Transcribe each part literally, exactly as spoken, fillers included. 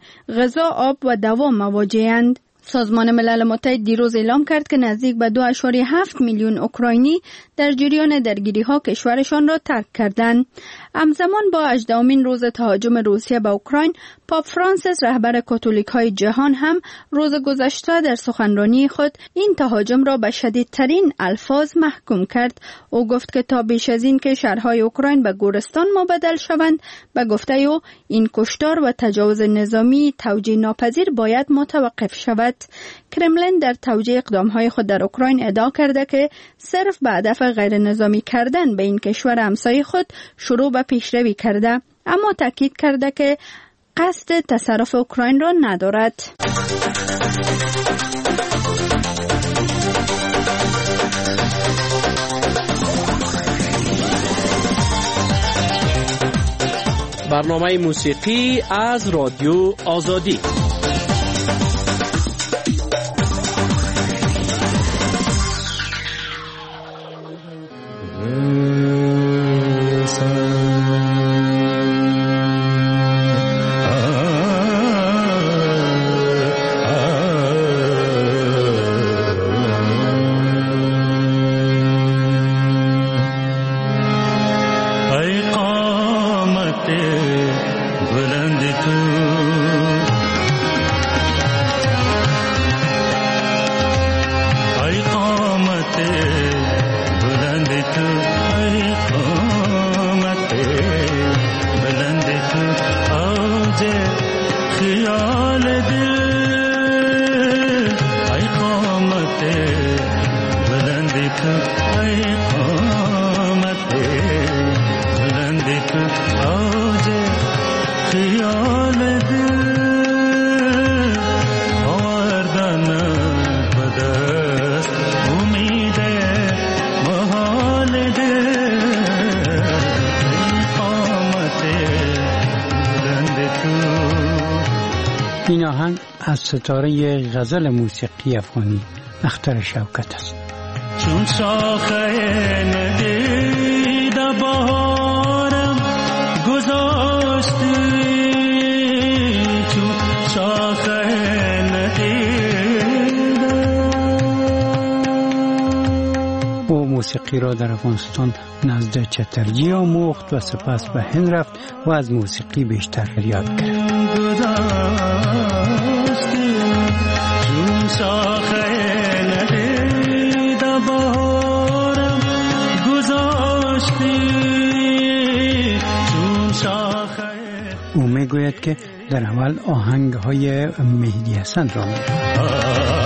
غذا، آب و دوا مواجه‌اند. سازمان ملل متحد دیروز اعلام کرد که نزدیک به دو ممیز هفت میلیون اوکراینی در جریان درگیری‌ها کشورشان را ترک کردند. همزمان با هجدهمین روز تهاجم روسیه به اوکراین، پاپ فرانسیس رهبر کاتولیک‌های جهان هم روز گذشته در سخنرانی خود این تهاجم را به شدیدترین الفاظ محکوم کرد. او گفت که تا بیش از این که شهرهای اوکراین به گورستان مبدل شوند، به گفته او این کشتار و تجاوز نظامی توجیه ناپذیر باید متوقف شود. کرملین در توجیه اقدامهای خود در اوکراین ادعا کرده که صرف به هدف غیر نظامی کردن به این کشور همسایه خود شروع به پیشروی کرده، اما تاکید کرده که قصد تصرف اوکراین را ندارد. برنامه موسیقی از رادیو آزادی. این آهنگ از ستاره غزل موسیقی افغانی اختر شوکت است. چون شاخه ندید بهارم گذاشتی، چون شاخه ندید. او موسیقی را در افغانستان نزد چترجی آموخت و سپس به هند رفت و از موسیقی بیشتر یاد گرفت. چون شاخه ندید بهارم گذاشتی، چون شاخه. او میگوید که در اول آهنگ های مهدی حسن را میگوید.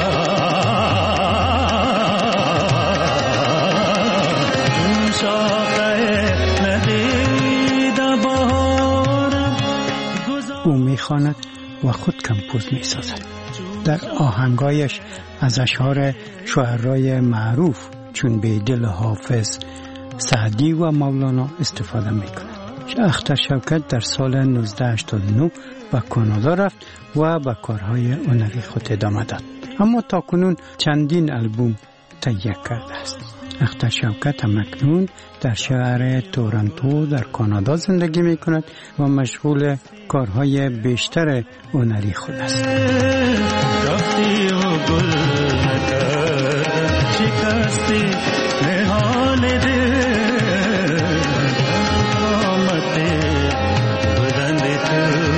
او میخواند و خود کمپوز میسازد. در آهنگایش از اشعار شاعرای معروف چون بیدل حافظ، سعدی و مولانا استفاده میکند. اختر شوکت در سال نوزده هشتاد و نه به کانادا رفت و به کارهای هنری خود ادامه داد، اما تاکنون چندین البوم تهیه کرده است. اختر شوکت همکنون در شهر تورنتو در کانادا زندگی می کند و مشغول کارهای بیشتر هنری خود است. رفتی و گل نکرد شکستی نهال دل، آمد بلند تو.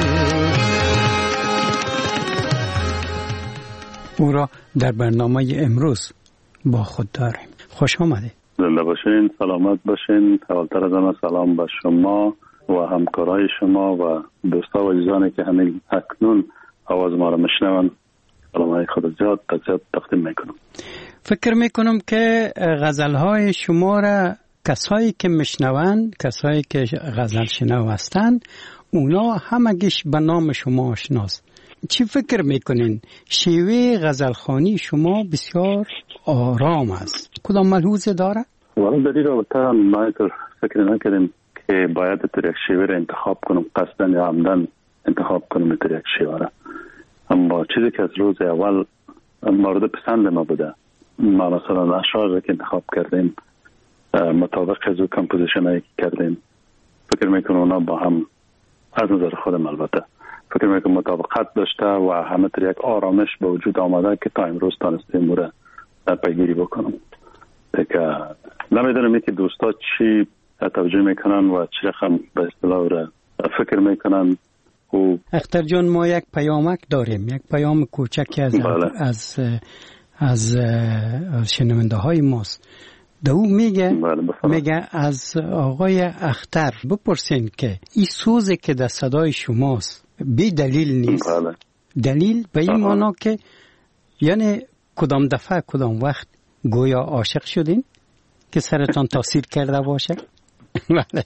او را در برنامه امروز با خود داریم. خوش آمدید. زنده باشین، سلامت باشین. اولتر از همه سلام به شما و همکارای شما و دوستا و عزیزانی که همین اکنون آواز ما را میشنون. سلامای خود زیاد تزیاد تقدیم میکنم. فکر میکنم که غزلهای شما را کسایی که میشنون، کسایی که غزل شنو هستند، اونا همگیش به نام شما آشناست. چی فکر میکنین؟ شیوه غزلخوانی شما بسیار آرام است. کدام ملحوظه داره؟ والا در این رابطه ما اینطور فکر نکردیم که باید در یک شیوه را انتخاب کنم، قصدن یا عمدن انتخاب کنم در یک شیوه را. اما چیزی که از روز اول مورد پسند ما بوده، ما مثلا اشعار را که انتخاب کردیم مطابق از او کمپوزیشن هایی که کردیم، فکر میکنم اونا با هم از نظر خودم البته فکر میکنم مطابقت داشته و همه تر یک آرامش به وجود آمده که تا امروز تانستیم موره پیگیری بکنم. دیگه نمیدونم که دوستا چی توجه میکنن و چی رقم به اصطلاح را فکر میکنن. و اختر جان ما یک پیامک داریم، یک پیام کوچکی از بله. از از, از شنونده های ماست. دو میگه بله میگه از آقای اختر بپرسین که این سوزی که در صدای شماست بی دلیل نیست. بله. دلیل به این معنا که یعنی کدام دفعه کدام وقت گویا عاشق شدین که سرتان تاثیر کرده باشه؟ بله.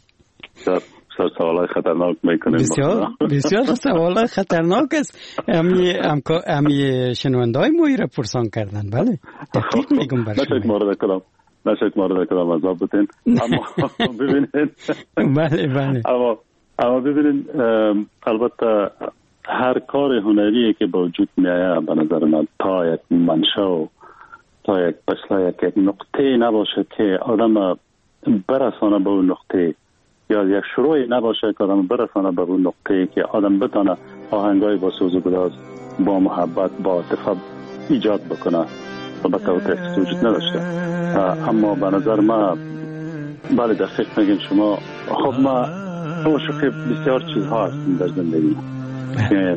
سر سوالای خطرناک میکنیم. بسیار بسیار سوالای خطرناک است. امی امی شنوندهای موی را پرسان کردن. بله دقیق میگم برشون. نشک مورد کلام نشک مورد کلام عذاب بودین. اما ببینید بله بله اما اما ببینید البته هر کار هنری که با وجود میایه به نظر من تا یک منشأ تا یک پسلا یک نقطه نباشه که آدم برسانه به اون نقطه یا یک شروعی نباشه که آدم برسانه به اون نقطه که آدم بتونه آهنگای با سوز و گداز با محبت با عاطفه ایجاد بکنه. البته او تکست وجود نداشته اما به نظر ما بله دقیق میگین شما. خب ما عاشق بسیار چیزها هستیم در زندگی که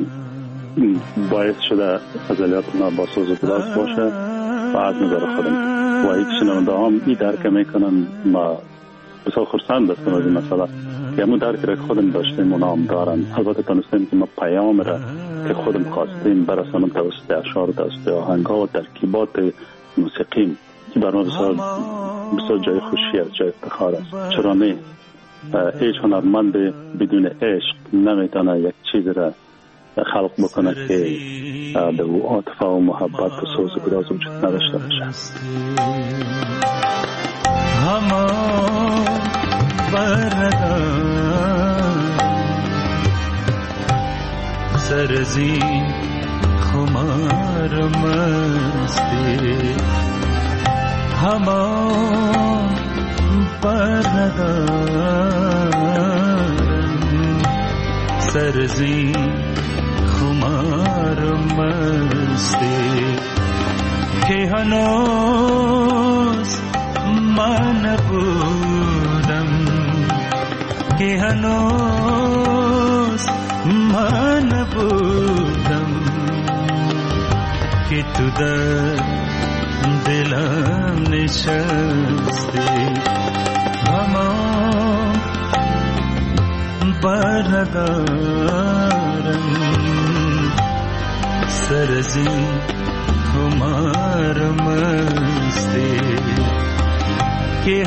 باعث شده ازالیات ما با سوز و گداز باشه و از نظر خودم و ایک شنونده هم ای درک میکنن. ما بسیار خرسند هستم از این مسئله که همون درک را خودم داشتیم و نام دارن. البته تانستیم که ما پیام را که خودم خواستیم برسانم توسط اشعار توسط آهنگ ها و ترکیبات موسیقیم که بر ما بسیار بسیار جای خوشی است، جای افتخار است. چرا نه؟ هیچ هنرمند بدون عشق نمیتونه یک چیز را خلق بکنه که به او عاطفه و محبت و سوز و گداز وجود نداشته باشه. هما بردار سرزین خمار مستی هما بردار سرزین خمار مستی که هنوز من بودم که هنوز من بودم که تو در دلم نشستی اما بردارم سرزی خمار مستی که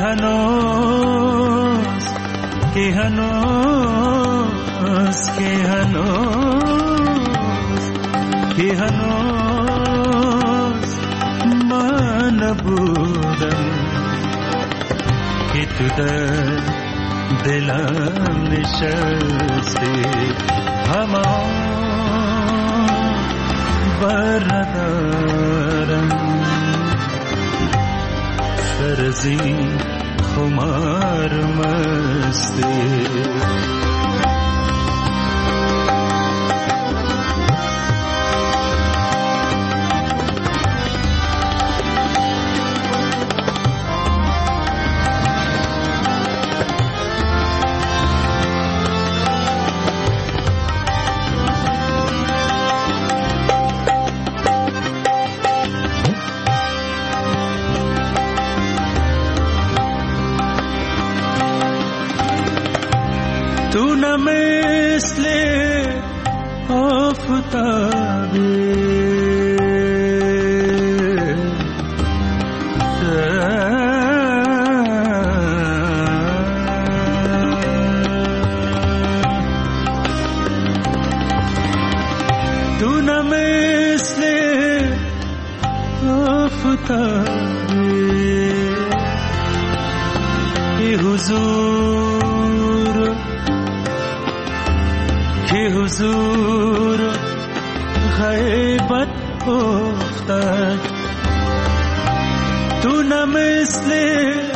هنوز که هنوز که هنوز که هنوز من بودم که تو در دلم نشستی همان بردارم سرزی خمار مستی تو نه مثل آفتابی تو نه مثل آفتابی ای حضور که حضور غیبت افتاد تو نه مثل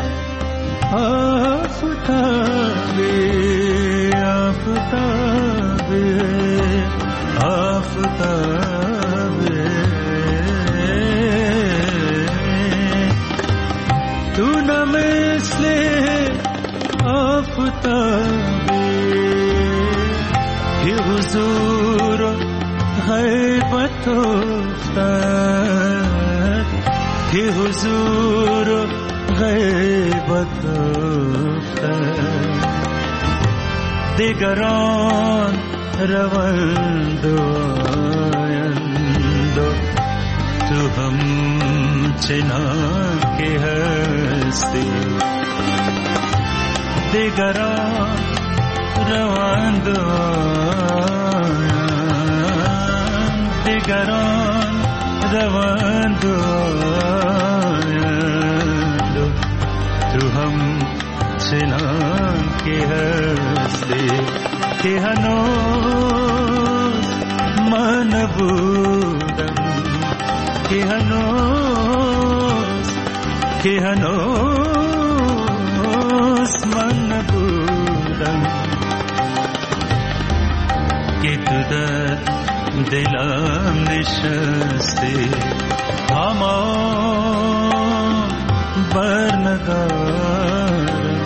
آفتابی آفتابی آفتابه تو نه مثل آفتابه که حضور و غیبت افتد که حضور و غیبت افتد دیگران روند و آیند و تو هم چنان که هستی دیگران روند و آیند دیگران روند و آیند و تو هم چنان که هستی که هنوز من بودم که هنوز که هنوز من بودم که تو در دلم نشستی اما بر ندارم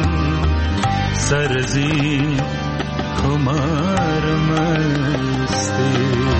سرزی خمار مستی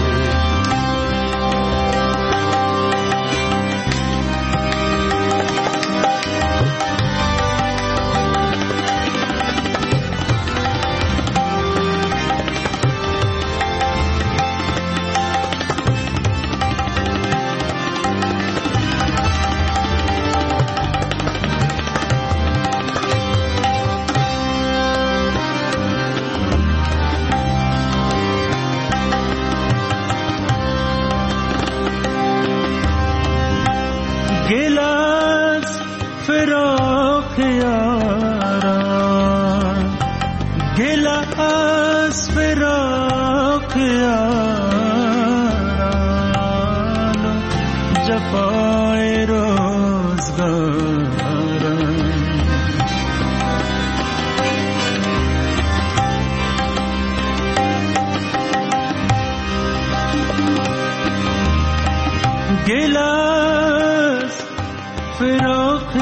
گلاس فراق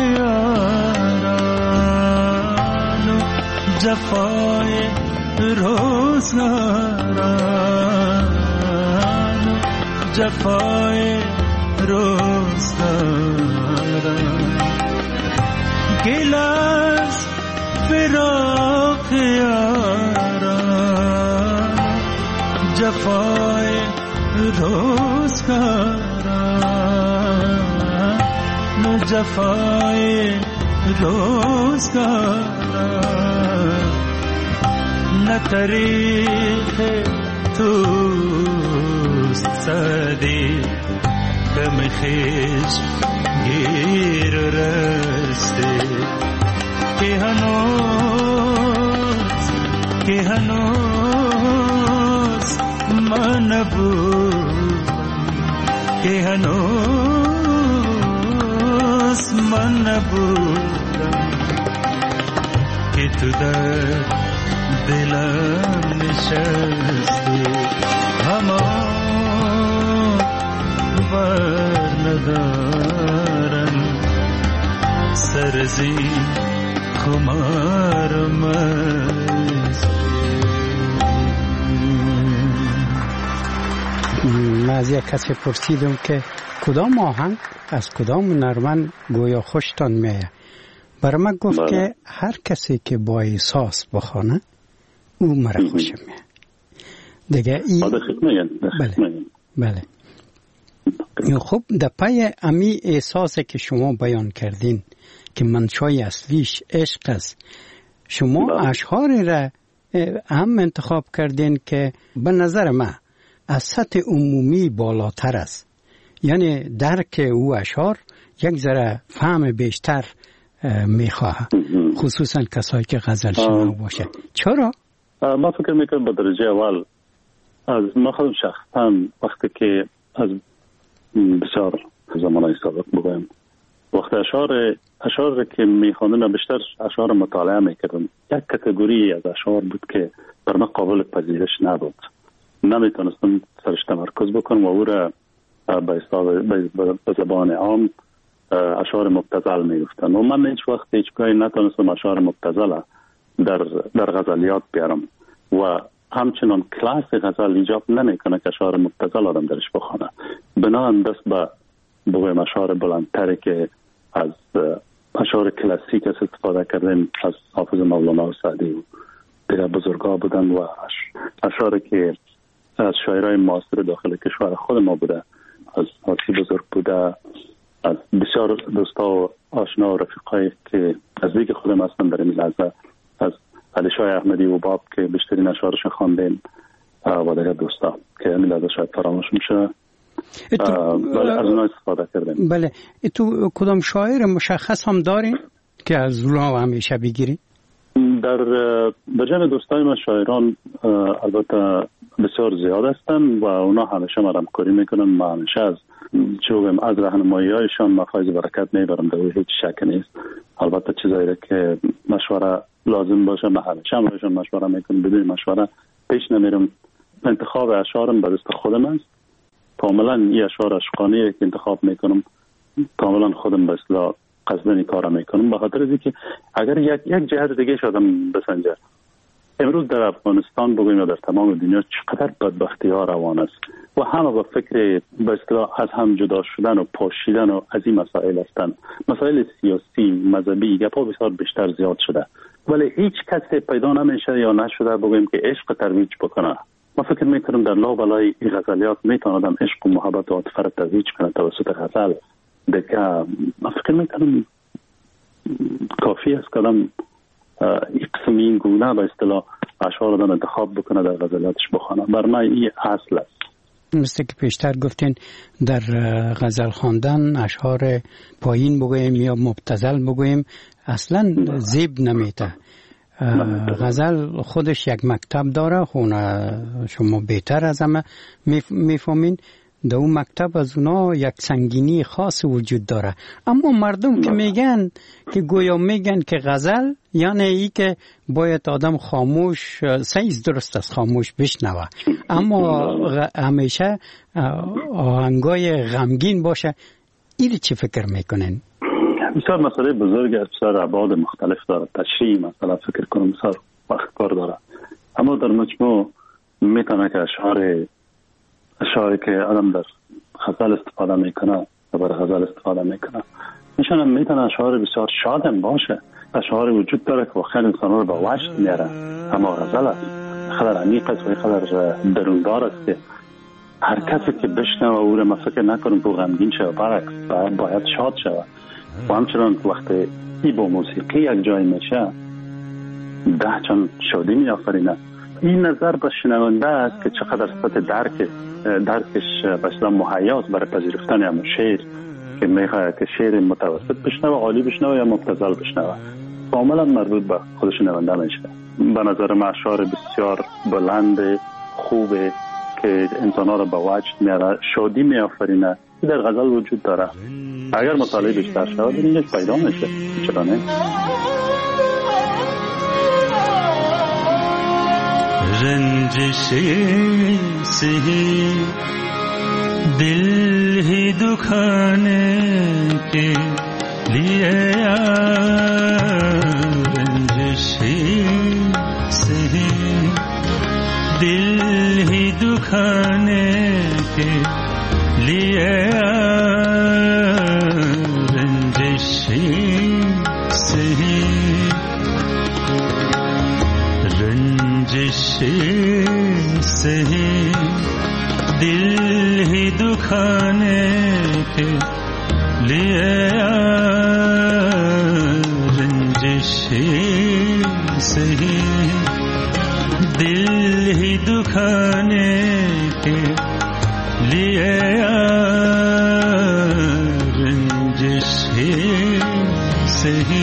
یاران و جفای روزگاران و جفای روزگاران گلاس فراق یاران جفای روزگاران و جفای روزگاران نه طریق توست سعدی غم خویش گیر رسته که هنوز که هنوز من نبودم که هنوز من نبودم که تو در دلم نشستی همان بر ندارم سرزی خمار مستی. من از یک کسی پرسیدم که کدام آهنگ از کدام نرمن گویا خوشتان میه. برای من گفت بله. که هر کسی که با احساس بخونه او مرا خوشم میه دیگه ای بله بله خب در پای امی احساسی که شما بیان کردین که منشای اصلیش عشق است، شما بله. اشعار را هم انتخاب کردین که به نظر من از سطح عمومی بالاتر است، یعنی درک او اشعار یک ذره فهم بیشتر میخواه، خصوصا کسایی که غزل شنو باشه. چرا؟ من فکر میکنم به درجه اول از ما خودم شخصا وقتی که از بسیار زمانهای سابق بگویم وقتی اشعار اشعار که میخواندم بیشتر اشعار مطالعه میکردم، یک کاتگوری از اشعار بود که بر من قابل پذیرش نبود نمیتونستم سرش تمرکز بکنم و او را به زبان عام اشعار مبتذل میگفتن و من هیچ وقت هیچ گاهی نتونستم اشعار مبتذل در در غزلیات بیارم و همچنان کلاس غزل ایجاب نمیکنه که اشعار مبتذل آدم درش بخونه. بنابراین دست به بگویم اشعار بلندتری که از اشعار کلاسیک استفاده کردن از حافظ مولانا و سعدی و دیگر بزرگا بودن و اشعاری که از شاعرای معاصر داخل کشور خود ما بوده، از حافظ بزرگ بوده، از بسیار دوستا و آشنا و رفیقایی که نزدیک خودم هستن در این لحظه، از علی شاه احمدی و باب که بیشترین اشعارش خواندیم و دیگر دوستا که این لحظه شاید فراموش میشه ولی از اونها استفاده کردیم. بله، تو کدام شاعر مشخص هم دارین که از اونها همیشه بگیرین؟ در در جمع دوستای ما شاعران البته بسیار زیاد هستن و اونا همیشه ما همکاری میکنن. ما همیشه از چوبم از راهنمایی هایشان ما فایز برکت میبرم، در هیچ شک نیست. البته چیزایی که مشوره لازم باشه ما همیشه هم باشم مشوره میکنم، بدون مشوره پیش نمیرم. انتخاب اشعارم به دست خودم است. کاملا این اشعار عشقانه که انتخاب میکنم کاملا خودم به اصطلاح قصدن کار میکنم، به خاطر اینکه اگر یک یک جهت دیگه شدم بسنجه، امروز در افغانستان بگویم یا در تمام دنیا چقدر بدبختی ها روان است و همه با فکر به اصطلاح از هم جدا شدن و پاشیدن و از این مسائل هستند. مسائل سیاسی، مذهبی، گپا بسیار بیشتر زیاد شده، ولی هیچ کسی پیدا نمیشه یا نشده بگویم که عشق ترویج بکنه. ما فکر میکنم در لا بالای این غزلیات میتونه آدم عشق و محبت و عاطفه را ترویج کنه توسط غزل. دیگه ما فکر میکنم کافی است که آدم این قسم این گونه به اصطلاح اشعار آدم انتخاب بکنه در غزلیاتش بخونه. بر من این اصل است. مثل که پیشتر گفتین در غزل خواندن اشعار پایین بگویم یا مبتذل بگویم اصلا زیب نمیته. غزل خودش یک مکتب داره، خونه شما بهتر از همه میفهمین. در اون مکتب از اونا یک سنگینی خاص وجود داره، اما مردم که میگن که گویا میگن که غزل یعنی ای که باید آدم خاموش، سیز درست است خاموش بشنوه، اما همیشه آهنگای غمگین باشه. این چی فکر میکنین؟ بسیار مسئله بزرگ است، بسیار ابعاد مختلف داره. تشریح مثلا فکر کنم بسیار وقت کار داره، اما در مجموع میتونه که اشعار اشعاری که آدم در غزل استفاده میکنه و برای غزل استفاده میکنه میشونم میتونه اشعار بسیار شادم باشه. اشعار وجود داره که واقعا انسان رو به وجد میاره، اما غزل است خیلی عمیق است و خیلی دروندار است که هر کسی که بشنوه او رو ما فکر نکنم که غمگین شه، برعکس باید شاد شه. و همچنان وقتی ای با موسیقی یک جای میشه ده چند شادی میآفرینه. این نظر به شنونده است که چقدر سطح درک درکش بسیار مهیاست برای پذیرفتن همون شعر که میخواد که شعر متوسط بشنوه، عالی بشنوه یا مبتذل بشنوه، کاملا مربوط به خود شنونده میشه. به نظر من اشعار بسیار بلند خوبه که انسان‌ها را به وجد میاره، شادی میآفرینه، در غزل وجود داره. اگر مطالعه بیشتر شود اینش پیدا میشه. چرا نه؟ रंजिश से दिल ही दुखाने के लिए रंजिश से दिल ही दुखाने के लिए रंजिश से रंजिश सही दिल ही दुखाने के लिए रंजिश सही दिल ही दुखाने के लिए रंजिश सही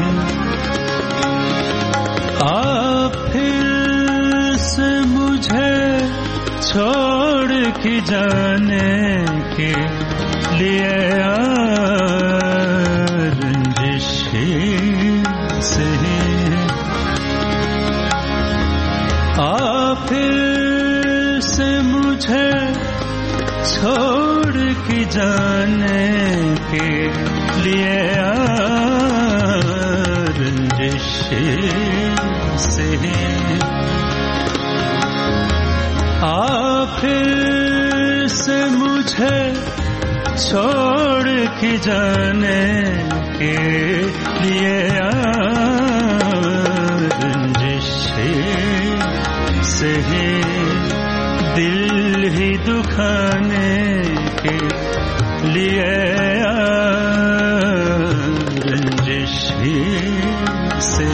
आप फिर से मुझे छोड़ के जाने के लिए रंजिश सही आप फिर से छोड़ के जाने के लिए रंजिश से आ फिर से मुझे छोड़ के जाने के लिए रंजिश से दिल ही दुखाने के लिए रंजिश से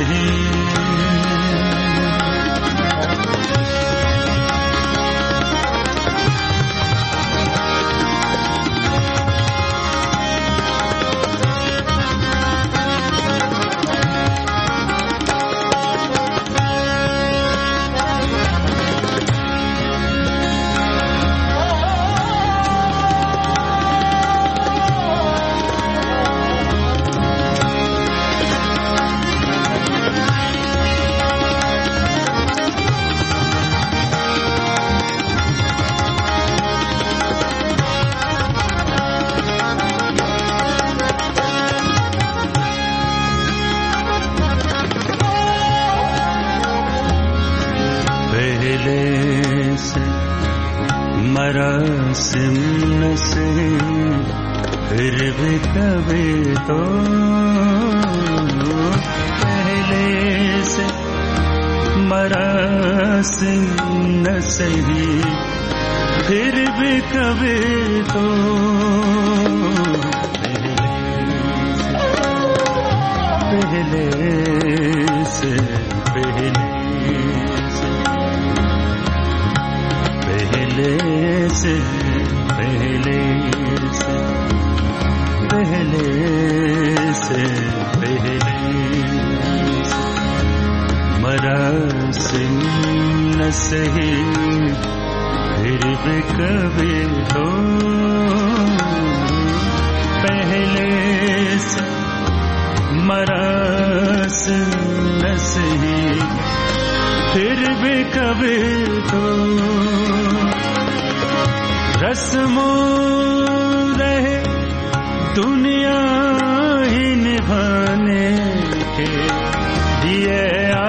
मरासिम से फिर भी कभी तो पहले से मरासिम न सही फिर भी कभी तो पहले से पहले पहले से पहले से पहले से पहले से मरासिम न सही फिर भी कभी तो पहले से मरासिम न सही फिर भी कभी तो रस्मों रहे दुनिया ही निभाने के लिए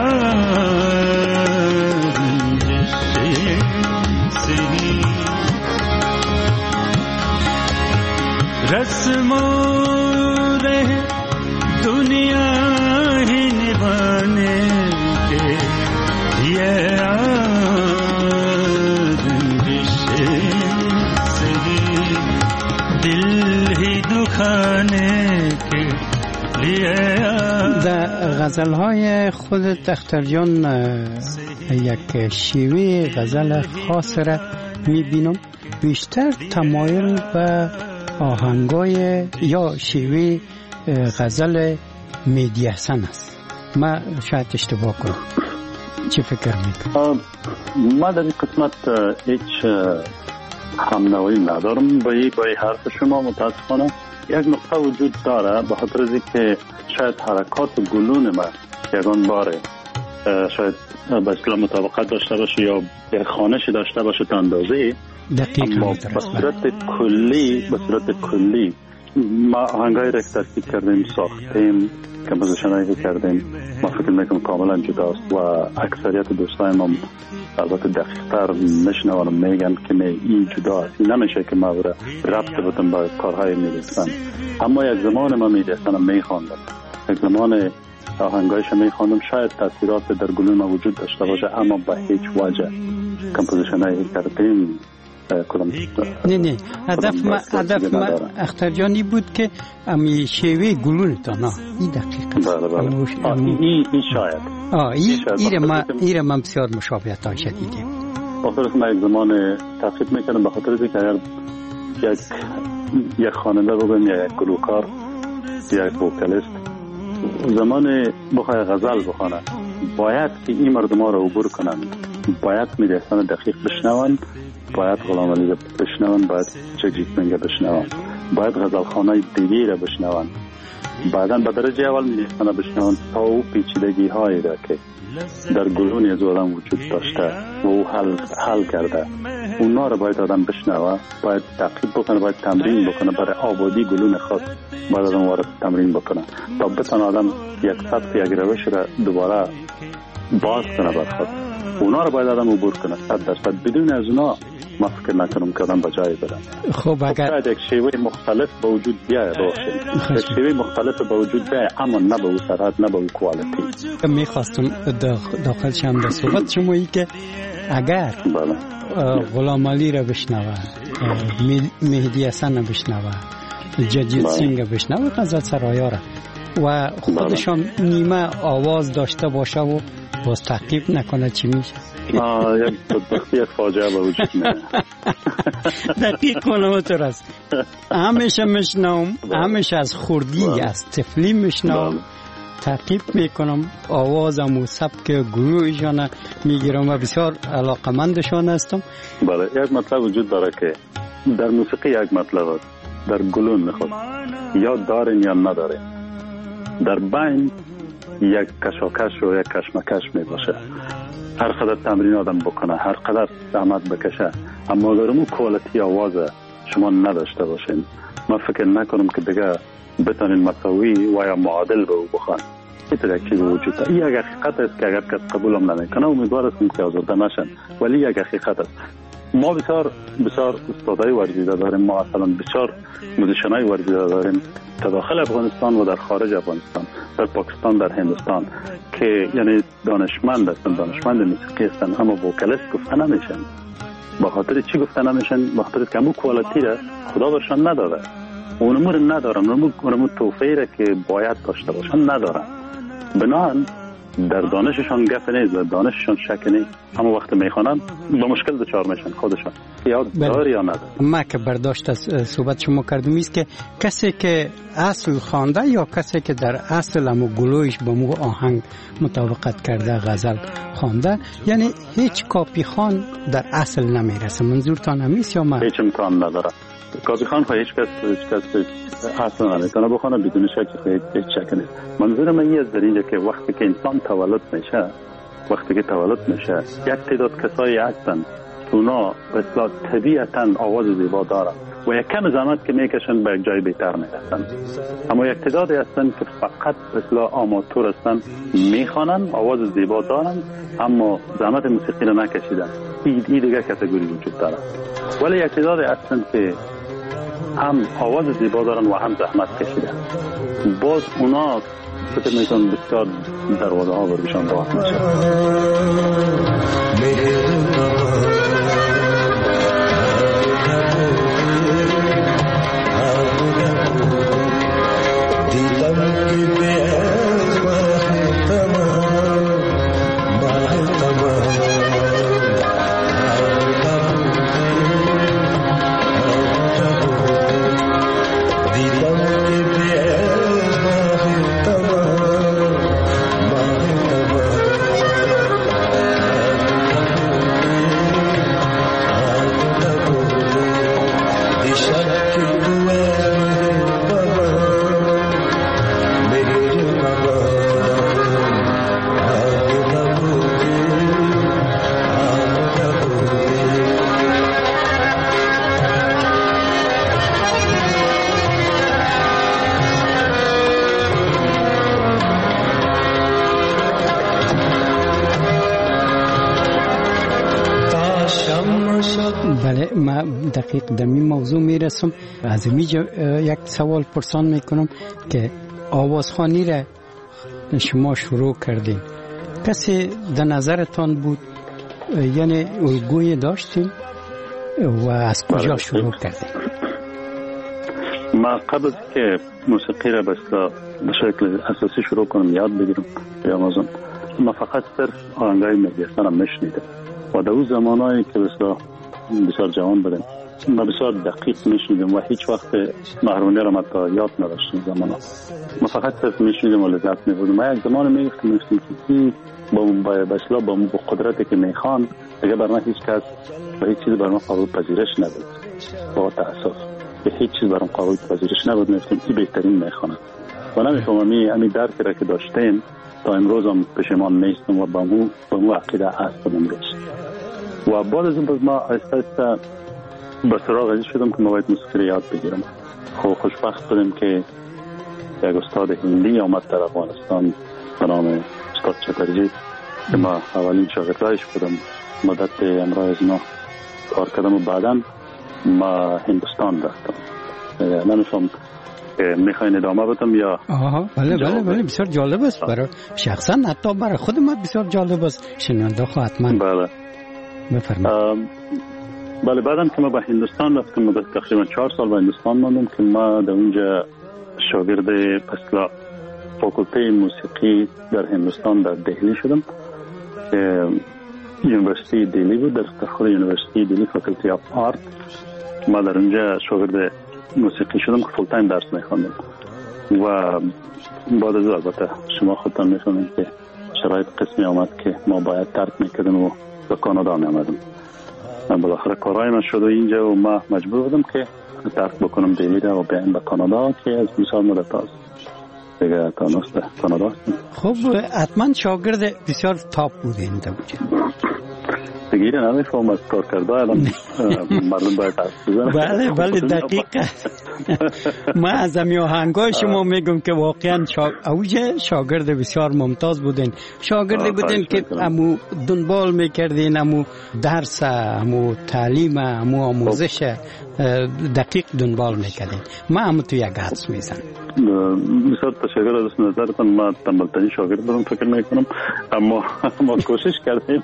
रस्मों रहे दुनिया ही निभाने के लिए दिल ही दुखाने के लिए در غزل‌های خود اختر جان یک شیوه غزل خاص را می‌بینم بیشتر تمایل به آهنگای یا شیوه غزل مهدی حسن است. ما شاید اشتباه کنم. چی فکر می‌کنی؟ ما در این قسمت هیچ همنوایی ندارم با این با حرف شما. متاسفانه یک نقطه وجود داره، به خاطر از اینکه شاید حرکات گلون ما یگان باره شاید به اصطلاح مطابقت داشته باشه یا یک خوانشی داشته باشه تا اندازه، اما به صورت کلی به صورت کلی ما آهنگایی را که ترکیب کردیم ساختیم، کمپوزیشنایی که کردیم، ما فکر میکنم کاملا جداست و اکثریت دوستای ما البته دقیق‌تر میشنون و میگن که این جداست، نمیشه که ما را ربط بدم با کارهای میرسن. اما یک زمان ما میرسن میخواندم، یک زمان آهنگایش میخواندم، شاید تاثیرات در گلوی ما وجود داشته باشه، اما به هیچ وجه کمپوزیشنایی کردیم کدام نه نه هدف ما هدف ما اختر جانی بود که امی شیوه گلون تا نه این دقیقه بله بله این این شاید آه این ایره ما ایره ما بسیار مشابهت ها شدیدیم. بخاطر ما یک زمان تحقیق میکنم به خاطر اینکه اگر یک یک خواننده بگم یا یک گلوکار یا یک وکالیست زمان بخواه غزل بخونه باید که این مردم ها را عبور کنند، باید میرسن دقیق بشنوند، باید غلام علی بشنوند، باید چجیک منگه بشنوند، باید غزل خانه دیگی را بشنوند بعدا به درجه اول می نویسن بشنوند تا او پیچیدگی هایی را که در گلون از آدم وجود داشته و او حل, حل کرده اونا را باید آدم بشنوه، باید تعقیب بکنه، باید تمرین بکنه برای آبادی گلون خود. باید آدم وارد تمرین بکنه تا بتونه آدم یک سطح یک روش را دوباره باز کنه بر خود. اونا را باید آدم عبور کنه صد درصد. بدون از اونا ما فکر نکنم که آدم به جایی بره. خب اگر شاید یک شیوه مختلف به وجود بیاید باشه، یک شیوه مختلف به وجود بیاید، اما نه به اون سرعت، نه به اون کوالیتی. میخواستم داخل شم در صحبت شما ای که اگر غلام علی را بشنوه، مهدی حسن را بشنوه، جدید سینگ را بشنوه، غزل سرایا را و خودشان نیمه آواز داشته باشه و باز تعقیب نکنه چی میشه؟ آه یک بدبختی، یک فاجعه به وجود میاد. دقیق کنم است. همیشه میشنوم، همیشه از خوردی از طفلی میشنوم، تعقیب میکنم، آوازم و سبک گروهشان میگیرم و بسیار علاقمندشان هستم. بله، یک مطلب وجود داره که در موسیقی یک مطلب است، در گلون میخواد یا دارین یا ندارین، در بین یک کشاکش و یک کشمکش می باشه. هر قدر تمرین آدم بکنه، هر قدر زحمت بکشه، اما اگر اون کوالیتی آواز شما نداشته باشین، من فکر نکنم که دیگه بتونین مساوی و یا معادل به او بخواین. این ترکی به وجود داره. این یک حقیقت است که اگر کس قبولم نمیکنه امیدوار هستم که آزرده نشن، ولی یک حقیقت است. ما بسیار بسیار استادای ورزیده داریم، ما اصلا بسیار موزیشنای ورزیده داریم در داخل افغانستان و در خارج افغانستان، در پاکستان، در هندوستان، که یعنی دانشمند هستن، دانشمند موسیقی هستن، اما وکالیست گفته نمیشن. با خاطر چی گفته نمیشن؟ با خاطر که همون کوالیتی را خدا برشان نداده، اونمو رو ندارن، اونمو توفیه را که باید داشته باشن ندارن. بنابراین در دانششان گپ نیست، در دانششان شک نیست، اما وقت میخوانن با مشکل دچار میشن خودشان، یا داره یا نداره. ما که برداشت از صحبت شما کردم است که کسی که اصل خوانده یا کسی که در اصل همو گلویش با مو آهنگ مطابقت کرده غزل خوانده، یعنی هیچ کاپی خان در اصل نمیرسه. منظورتان همیست یا من؟ هیچ امکان نداره. کاپی خان خواهی هیچ کس هیچ کس اصلا نمیتونه بخونه بدون شک، هیچ شک نیست. منظور من این است در اینجا که وقتی که انسان تولد میشه، وقتی که تولد میشه یک تعداد کسایی هستن اونا به اصطلاح طبیعتا آواز زیبا دارن و یک کم زحمت که میکشن به یک جای بهتر میرسن، اما یک تعدادی هستن که فقط به اصطلاح آماتور هستن، میخوانن، آواز زیبا دارن اما زحمت موسیقی رو نکشیدن. این دیگه کاتگوری وجود داره. ولی یک تعدادی هستن که هم آواز زیبا دارن و هم زحمت کشیدن، باز اونا فکر میکنم بسیار دروازه ها برشان باز میشه. بله، ما دقیق در این موضوع میرسم. از اینجا یک سوال پرسان میکنم که آوازخوانی را شما شروع کردین، کسی در نظرتان بود، یعنی الگوی داشتین و از کجا شروع کردین؟ ما قبل که موسیقی را به شکل اساسی شروع کنم یاد بگیرم به آمازون، ما فقط صرف آهنگای مهدی حسن را میشنیدم و در اون زمانایی که بسیار بسیار جوان بودم ما بسیار دقیق میشنیدم و هیچ وقت محرمانه را متا یاد نداشتیم زمانا. ما فقط صرف میشنیدم و لذت میبردم. ما یک زمان میگفتم میگفتم که این با بسلا با قدرتی که میخوان دیگه بر من هیچ کس و هیچ چیز بر من قابل پذیرش نبود. با تأسف به هیچ چیز بر من قابل پذیرش نبود. میگفتم این بهترین میخوانه و نمیفهمم این درکی را که داشتیم تا امروز هم پشیمان نیستم و با مو با مو عقیده هستم امروز. و بعد از این باز ما آهسته آهسته به سراغ ازی شدم که ما باید موسیقی یاد بگیرم. خب خوشبخت بودیم که یک استاد هندی آمد در افغانستان به نام استاد چترجی که ما اولین شاگردایش بودم. مدت امرای از اینا کار کردم و بعدا ما هندوستان رفتم. نمیفهم میخواین ادامه بدم یا؟ آها بله بله بله بسیار جالب است برای شخصا حتی برای خود ما بسیار جالب است. شنونده خواهد حتما بله بفرمایید. بله بعدم که ما به هندوستان رفتم مدت تقریبا چهار سال به هندوستان ماندم که ما در اونجا شاگرد اصلا فاکولته موسیقی در هندوستان در دهلی شدم که یونیورسیتی دهلی بود. در خود یونیورسیتی دهلی فاکولتی آف آرت ما در اونجا شاگرد موسیقی شدم که فول تایم درس میخواندم و بعد از البته شما خودتان میفهمید که شرایط قسمی آمد که ما باید ترک میکردم و به کانادا میامدم. بالاخره کارهای من شد و اینجا و ما مجبور بودم که ترک بکنم دهلی را و بیایم به کانادا که از دو سال مدت است دیگه تانست کانادا هستم. خب حتما شاگرد بسیار تاپ بودین در بودین دیگه نمیفهم از کار کرده الان مردم باید حرف بزنن. بله بله دقیقا ما از امی آهنگای شما میگم که واقعا اوج شاگرد بسیار ممتاز بودین. شاگردی بودین که امو دنبال میکردین امو درس امو تعلیم امو آموزش دقیق دنبال میکردین. ما امو تو یک حدس میزن بسیار تشکر از نظرتان. ما تنبلترین شاگرد بودم فکر میکنم اما ما کوشش کردیم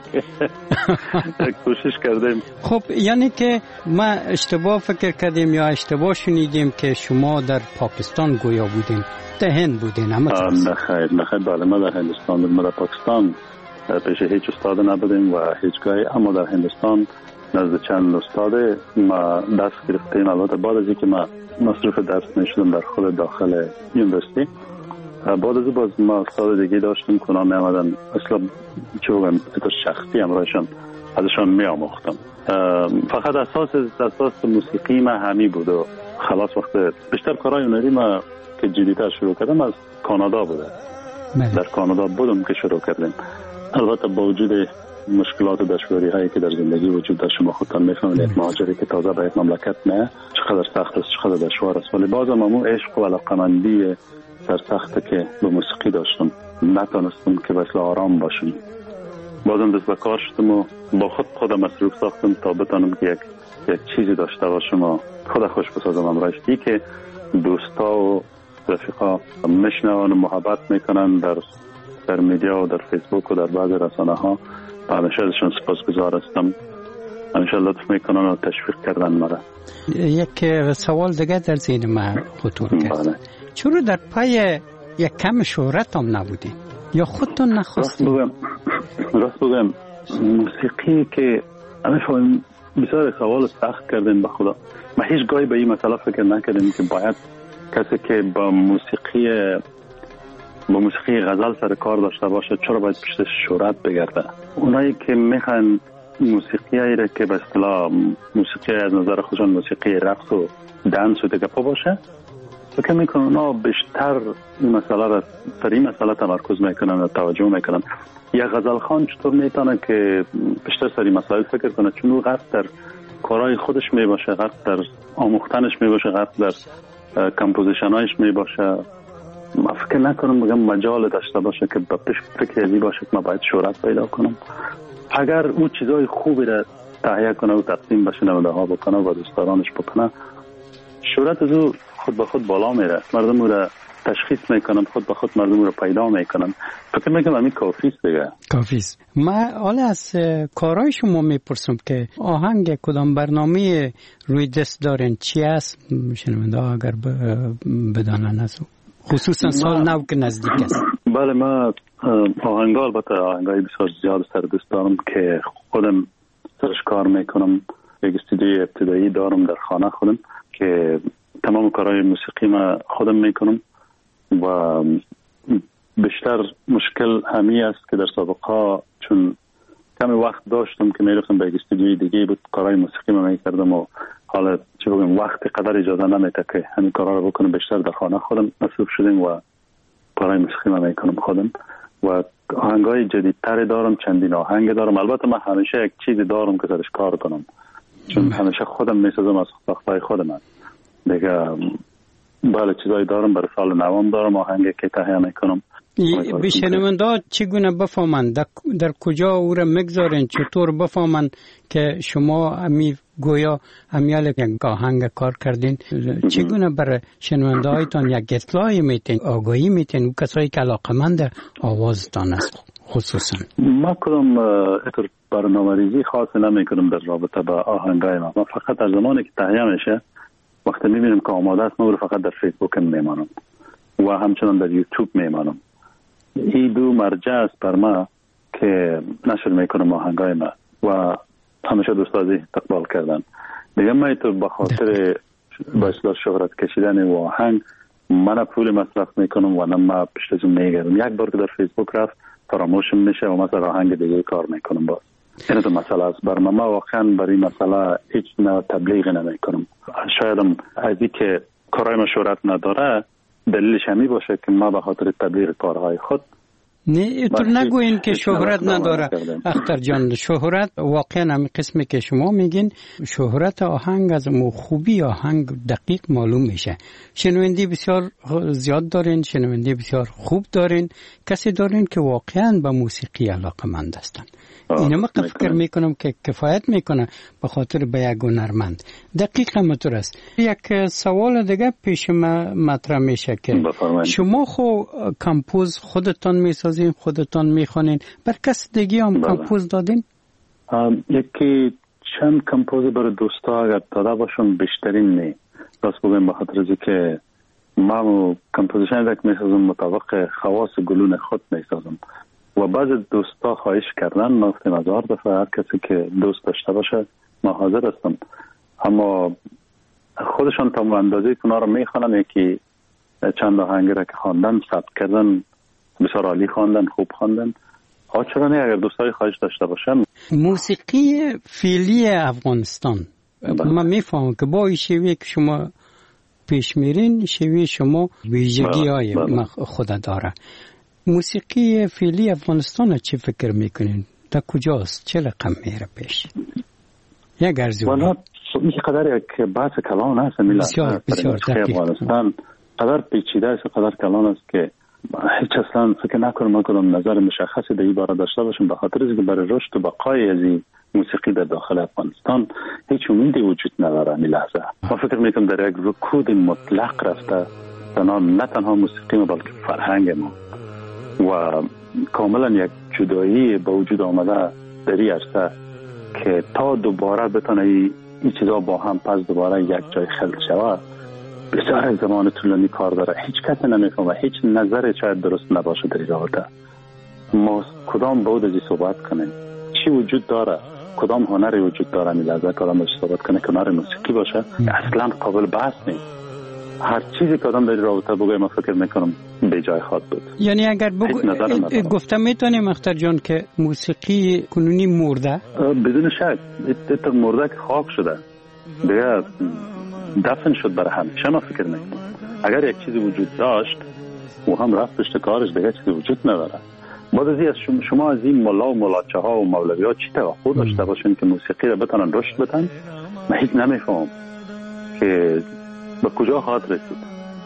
کوشش کردیم. خب یعنی که ما اشتباه فکر کردیم یا اشتباه شنیدیم که شما در پاکستان گویا بودین در هند بودین؟ نه خیر نه خیر بله ما در هندوستان بودیم. ما در پاکستان پیش هیچ استاد نبودیم و هیچ گاهی اما در هندوستان نزد چند استاد ما دست گرفتیم. البته بعد از اینکه ما مصروف درس میشدم در خود داخل یونیورسیتی بعد از باز ما استاد دیگه داشتیم که اونا می آمدن اصلا چه بگم شخصی امرایشان ازشان می آموختم. فقط اساس اساس موسیقی ما همی بود و خلاص وقت بیشتر کارهای هنری ما که جدیتر شروع کردم از کانادا بوده. در کانادا بودم که شروع کردیم. البته با وجود مشکلات و دشواری هایی که در زندگی وجود داشت شما خودتان میفهمید یک مهاجری که تازه به یک مملکت نه چقدر سخت است چقدر دشوار است ولی بازم همون عشق و علاقمندی سرسخته که به موسیقی داشتم نتونستم که بسیار آرام باشم. بازم دست به کار شدم و با خود خودم مصروف ساختم تا بتانم که یک یک چیزی داشته باشم و خود خوش بسازم. امرایش ای که دوستا و رفیقا میشنون و محبت میکنن در در میدیا و در فیسبوک و در بعض رسانه ها همیشه ازشون سپاسگزار هستم. همیشه لطف میکنن و تشویق کردن مرا. یک سوال دیگه در ذهن من خطور کرد. چرا در پای یک کم شهرت هم نبودی یا خودتون نخواستید؟ راست بگم راست بگم موسیقی که همیشه بسیار سوال سخت کردیم به خدا. ما هیچ گاهی به این مسئله فکر نکردیم که باید کسی که با موسیقی با موسیقی غزل سر کار داشته باشه چرا باید پشت شهرت بگرده. اونایی که میخوان موسیقی هایی را که به اصطلاح موسیقی از نظر خودشان موسیقی رقص و دنس و دیگه پا باشه فکر میکنن اونا بیشتر این مسئله را در این مسئله تمرکز میکنن و توجه میکنن. یا غزل خان چطور میتونه که بیشتر سر این مسائل فکر کنه چون او غرق در کارهای خودش میباشه غرق در آموختنش میباشه غرق در کمپوزیشن هایش میباشه. ما فکر نکنم بگم مجال داشته باشه که به پیش فکر ازی باشه که ما باید شهرت پیدا کنم. اگر او چیزای خوبی را تهیه کنه و تقدیم به شنونده ها بکنه و دوستدارانش بکنه شهرت از او خود به خود بالا میره. مردم او را تشخیص میکنن خود به خود مردم او را پیدا میکنن. فکر میکنم همین کافی است دیگه. کافی است. ما حالا از کارهای شما میپرسم که آهنگ کدام برنامه روی دست دارین چی است شنونده ها اگر بدانن از او خصوصا سال نو که نزدیک است. بله ما آهنگا البته آهنگای بسیار زیاد سر دست دارم که خودم سرش کار میکنم. یک استودیوی ابتدایی دارم در خانه خودم که تمام کارهای موسیقی ما خودم میکنم و بیشتر مشکل همی است که در سابقا چون کمی وقت داشتم که میرفتم به یک استودیوی دیگه بود کارهای موسیقی ما میکردم و حالا چه بگم وقت قدر اجازه نمیده که همین کارها رو بکنم. بیشتر در خانه خودم مصروف شدیم و کارهای موسیقی من میکنم خودم و آهنگای جدیدتری دارم، چندین آهنگ دارم. البته من همیشه یک چیزی دارم که درش کار کنم، چون همیشه خودم میسازم از ساختای خودم. دیگه بله چیزایی دارم، برای سال نوام دارم آهنگی که تهیه میکنم. به شنونده چگونه بفهمند در, در کجا او را میگذارین، چطور بفهمند که شما امی گویا امیال یک آهنگ کار کردین؟ چگونه برای شنونده هایتان یک اطلاعی میتین، آگاهی میتین، کسایی که علاقمند آوازتان است خصوصا؟ ما کدام اتر برنامه‌ریزی خاصی نمی کنم در رابطه با آهنگای ما. ما فقط در زمانی که تهیه میشه، وقتی میبینیم که آماده است، ما رو فقط در فیسبوک میمانم و همچنان در یوتیوب میمانم. این دو مرجع است بر ما که نشر میکنم آهنگای ما و همیشه دوستازی استقبال کردن. دیگه ما تو به خاطر با اصلاح شهرت کشیدن و آهنگ من پول مصرف میکنم و نه ما پشت از اون میگردم. یک بار که در فیسبوک رفت فراموشم میشه و مثلا آهنگ دیگه کار میکنم. باز این تو مسئله است بر ما. ما واقعا برای مسئله هیچ نه تبلیغ نمیکنم. شاید از این که کارهای ما شهرت نداره دلیلش همی باشه که ما به خاطر تبلیغ کارهای خود نه اینطور نگوین که شهرت نداره. اختر جان، شهرت واقعا همین قسمی که شما میگین، شهرت آهنگ از مو خوبی آهنگ دقیق معلوم میشه. شنونده بسیار زیاد دارین، شنونده بسیار خوب دارین، کسی دارین که واقعا به موسیقی علاقمند هستن. اینو من فکر میکنم که کفایت میکنه به خاطر به یک هنرمند. دقیقا همینطور است. یک سوال دیگه پیش ما مطرح میشه که شما خو کمپوز خودتان میسازین، خودتان میخوانین، بر کس دیگه هم کمپوز دادین؟ یکی چند کمپوز برای دوستا اگر داده باشم، بیشترین نه. راست بگم به خاطر از که ما کمپوزیشن یک میسازم مطابق خواص گلون خود میسازم و بعض دوستا خواهش کردن، ما گفتیم از هر دفعه هر کسی که دوست داشته باشه ما حاضر هستم، اما خودشان تا اندازه که اونا رو میخوانن. یکی چند آهنگی را که خواندن ثبت کردن، بسیار عالی خواندن، خوب خواندن. ها چرا نه، اگر دوستای خواهش داشته باشن. موسیقی فعلی افغانستان من میفهمم که با این شیوه که شما پیش میرین، شیوه شما ویژگی های خود داره. موسیقی فعلی افغانستان چی فکر میکنین؟ در کجاست؟ چه رقم میره پیش؟ یک ارزی والا این قدر یک بحث کلان است. بسیار بسیار دقیق. افغانستان قدر پیچیده است، قدر کلان است که هیچ اصلا فکر نکنم ما کدام نظر مشخصی در این باره داشته باشم، به خاطر اینکه برای رشد و بقای از این موسیقی در داخل افغانستان هیچ امیدی وجود نداره. این لحظه ما فکر میکنم در یک رکود مطلق رفته، نه تنها موسیقی ما بلکه فرهنگ ما و کاملا یک جدایی با وجود آمده در این عرصه که تا دوباره بتونه این چیزا با هم پس دوباره یک جای خلق شود بسیار از زمان طولانی کار داره. هیچ کسی نمیفهمه، هیچ نظر شاید درست نباشه در این رابطه. ما کدام بود ازی صحبت کنیم، چی وجود داره، کدام هنری وجود داره می لحظه کدام ازی صحبت کنه که هنر موسیقی باشه اصلا قابل بحث نیست. هر چیزی که آدم در رابطه بگه ما فکر میکنم به جای خواهد بود. یعنی اگر بگو گفتم میتونیم اختر جان که موسیقی کنونی مرده؟ بدون شک ایتر مرده که خاک شده دیگه دفن شد برای همیشه. ما فکر میکنم اگر یک چیزی وجود داشت و هم رفت پشت کارش دیگه چیزی وجود نداره. بعد از این شما از این مولا و مولاچه ها و مولوی ها چی توقع داشته باشین که موسیقی رو بتونن رشد بدن؟ من هیچ نمیفهم که به کجا خواهد رسید.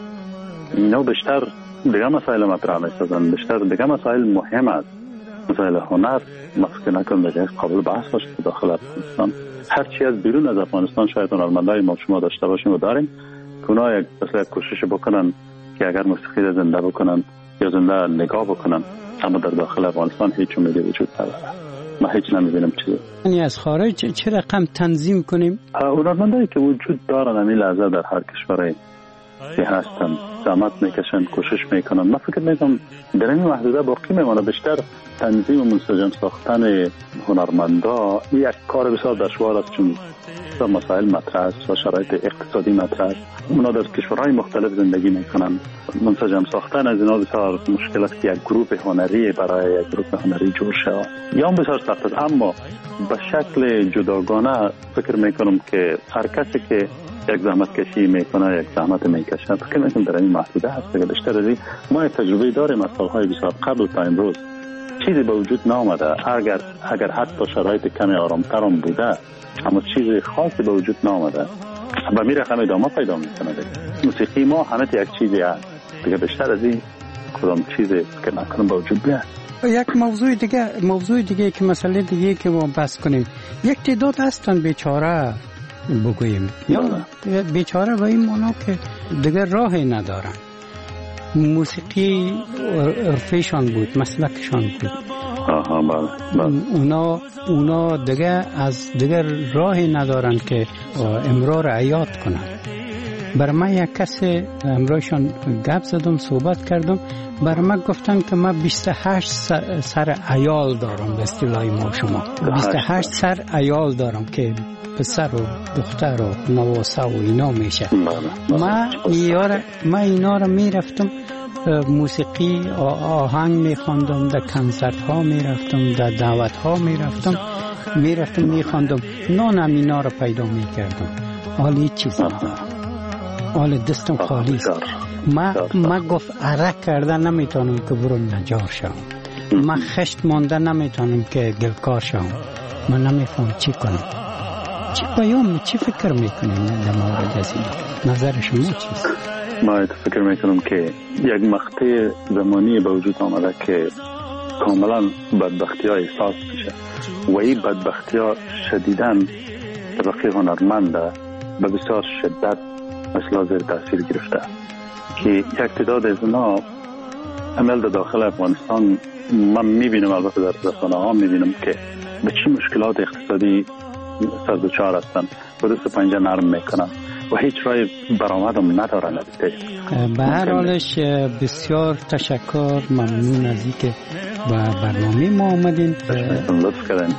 اینا بیشتر دیگه مسائل مطرح می‌سازن، بیشتر دیگه مسائل مهم است. مسائل هنر ما فکر نکنم دیگه قابل بحث باشه داخل افغانستان. هر چی از بیرون از افغانستان شاید هنرمندای ما شما داشته باشیم و داریم که اونا یک اصلا کوشش بکنن که اگر موسیقی رو زنده بکنن یا زنده نگاه بکنن، اما در داخل افغانستان هیچ امیدی وجود نداره. ما هیچ نمی‌بینیم چیزی. یعنی از خارج چه رقم تنظیم کنیم؟ هنرمندایی که وجود دارن همین لحظه در هر کشوری که هستن زحمت میکشن، کوشش میکنن. من فکر میکنم در این محدوده باقی میمونه. بیشتر تنظیم و منسجم ساختن هنرمندا یک کار بسیار دشوار است، چون مسائل مطرح است و شرایط اقتصادی مطرح است. اونا در کشورهای مختلف زندگی میکنن. منسجم ساختن از اینا بسیار مشکل است که یک گروه هنری برای یک گروه هنری جور شود یا بسیار سخت است. اما به شکل جداگانه فکر میکنم که هر کسی که یک زحمت کشی میکنه، یک زحمت میکشه. فکر میکنم در این محدوده هست که بیشتر از این ما تجربه داریم از سالهای بسیار قبل تا امروز چیزی به وجود نامده. اگر اگر حتی شرایط کمی آرامتر هم بوده اما چیزی خاصی به وجود نامده و میره همه ادامه پیدا میکنه. موسیقی ما همه یک چیزی هست دیگه، بیشتر از این کدام چیزی که نکنم به وجود بیاد. یک موضوع دیگه موضوع دیگه که مسئله دیگه که ما بحث کنیم، یک تعداد هستن بیچاره بگوییم یا بیچاره به این معنا که دیگه راهی ندارن. موسیقی عرفیشان بود، مسلکشان بود. آها بله بله. اونا اونا دیگه از دیگه راهی ندارن که امرار عیاد کنن. بر من یک کسی امروزشان گپ زدم، صحبت کردم، بر من گفتن که من بیست و هشت سر, سر عیال دارم. به اصطلاح ما شما بیست و هشت سر عیال دارم که پسر و دختر و نواسه و اینا میشه. من اینا من اینا رو میرفتم موسیقی آهنگ میخواندم، در کنسرت ها میرفتم، در دعوت ها میرفتم میرفتم میخواندم، نانم اینا رو پیدا میکردم. حالی چیز ندارم، حال دستم خالی است. ما ما گفت عرق کردن نمیتونم که برم نجار شم، ما خشت مانده نمیتونم که گلکار شم. من نمیفهم چی کنم، چی پیام، چی فکر میکنیم در مورد از این؟ نظر شما چیست؟ ما فکر میکنم که یک مقطع زمانی به وجود آمده که کاملا بدبختی ها احساس میشه و این بدبختی ها شدیداً طبقه هنرمنده به بسیار شدت مثلا زیر تاثیر گرفته که یک تعداد از اونا عمل در داخل افغانستان من میبینم، البته در رسانه ها میبینم که به چه مشکلات اقتصادی سر دچار هستن و دست پنجه نرم میکنن و هیچ راه برآمد هم ندارن. به هر حالش بسیار تشکر، ممنون از اینکه با برنامه ما آمدین. لطف کردین.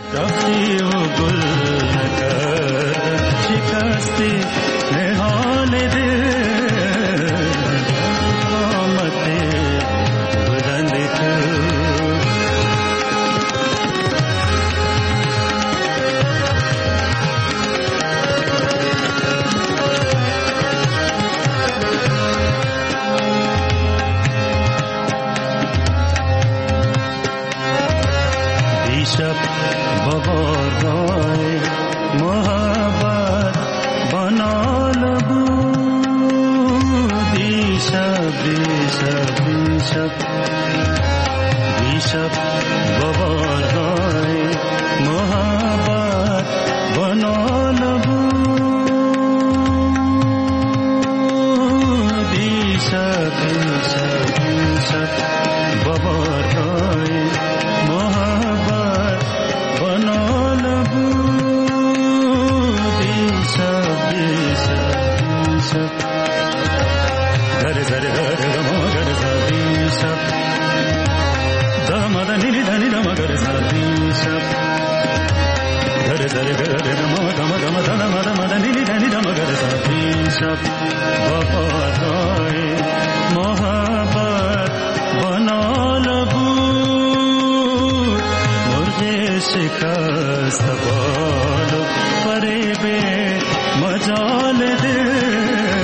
शिकस्त बालो परे बे मजाल दे